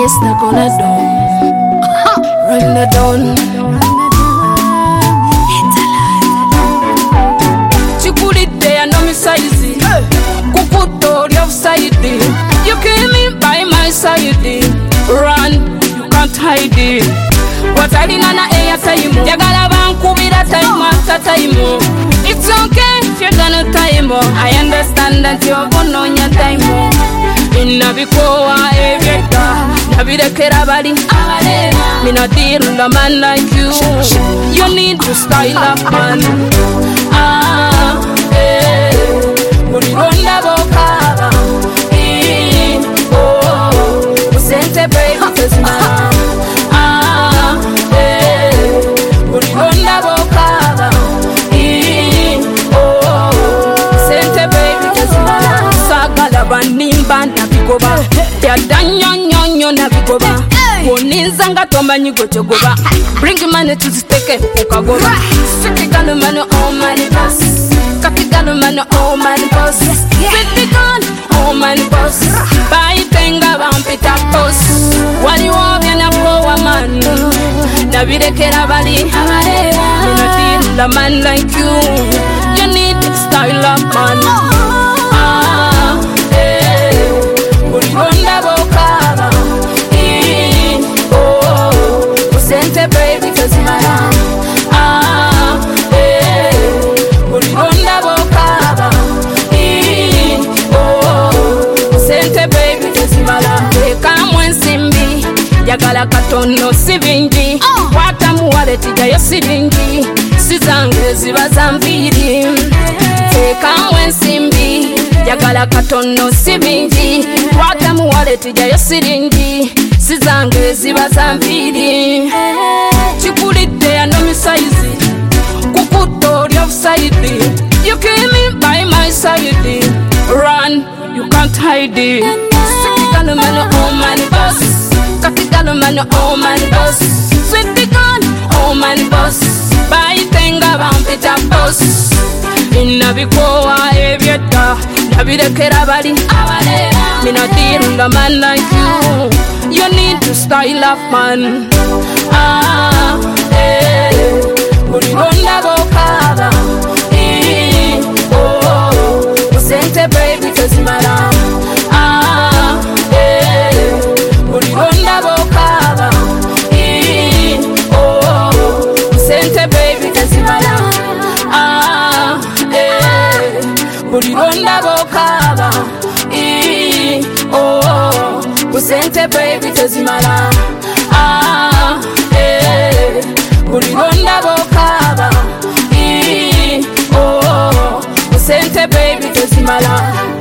It's not gonna do. Run the dawn. Chikulite ya no mi size. Kukutori offside. You came in by my side. Run, you can't hide it. What I didn't know air time. Yagala bankubira time after time. It's okay if you're gonna time. I understand that you're gonna on your time. Inabikoa evyeka nabirekera bali abalera mina deal a man like you. You need to style up man. Urironda bokaba usente baby tezima. Urironda bokaba usente baby tezima. Sagala banimba nabigoba yadanyonyonyo nabigoba woninza nga tomanyi gojogoba. Bring money to steke ukagoba. Sitikano mano all money boss. Katikano mano all money boss. Sitikano all money boss. Baitenga bampita boss. Wali wobya na poa man nabirekera bali abalera. You need a man like you. You need style up man. Urironda bokaba usente baby tezimara. Urironda bokaba usente baby tezimara. Ekamwe nsimbi yagala katono sibingi. Watamu waleti jayo siringi. Sizange ziba zambiri. Ekamwe nsimbi yagala katono sibingi. Watamu waleti jayo siringi. Sizange ziba zambiri. Chikulite ya no mi size. Kukutori offside. You came in by my side. Run, you can't hide it. Sitikano mano all money boss. Katikano mano all money boss. Sitikano all money boss. Baitenga bampita boss. Inabikoa evyeka nabirekera bali abalera. Mina deal a man like you. You need to style up man. Urironda bokaba usente baby tezimara. Urironda bokaba usente baby tezimara. Urironda bokaba usente baby tezimara. Urironda bokaba usente baby tezimara.